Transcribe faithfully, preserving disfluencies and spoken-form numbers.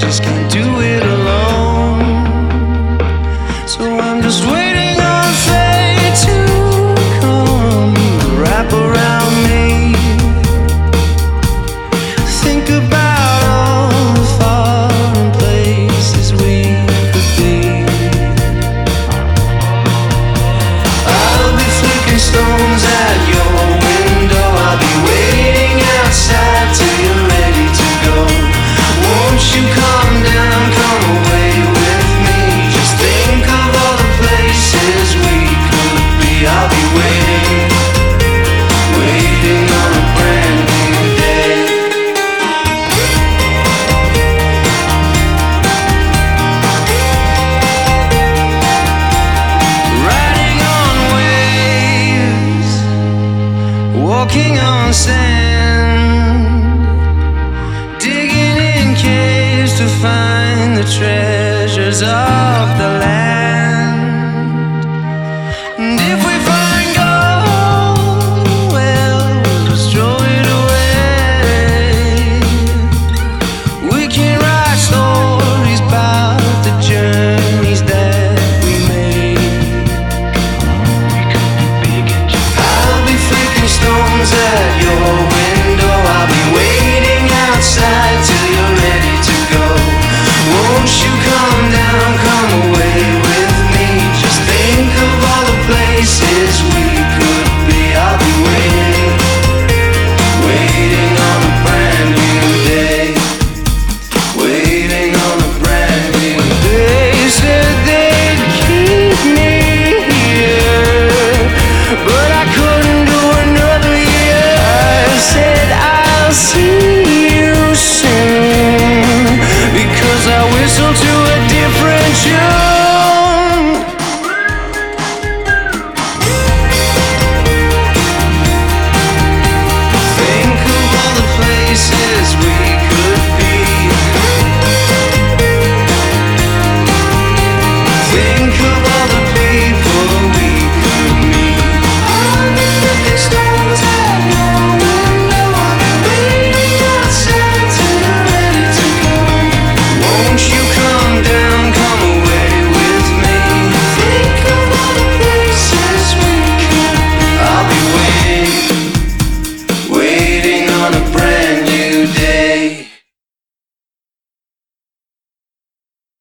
just can't do it alone. So I'm just waiting on fate to come wrap around me. Think about all the foreign places we could be. I'll be flicking stones at your window. I'll be waiting outside till you're ready to go. Won't you come down, come away with me? Just think of all the places we could be. I'll be waiting, waiting on a brand new day. Riding on waves, walking on sand, digging in caves to find the treasures of the land.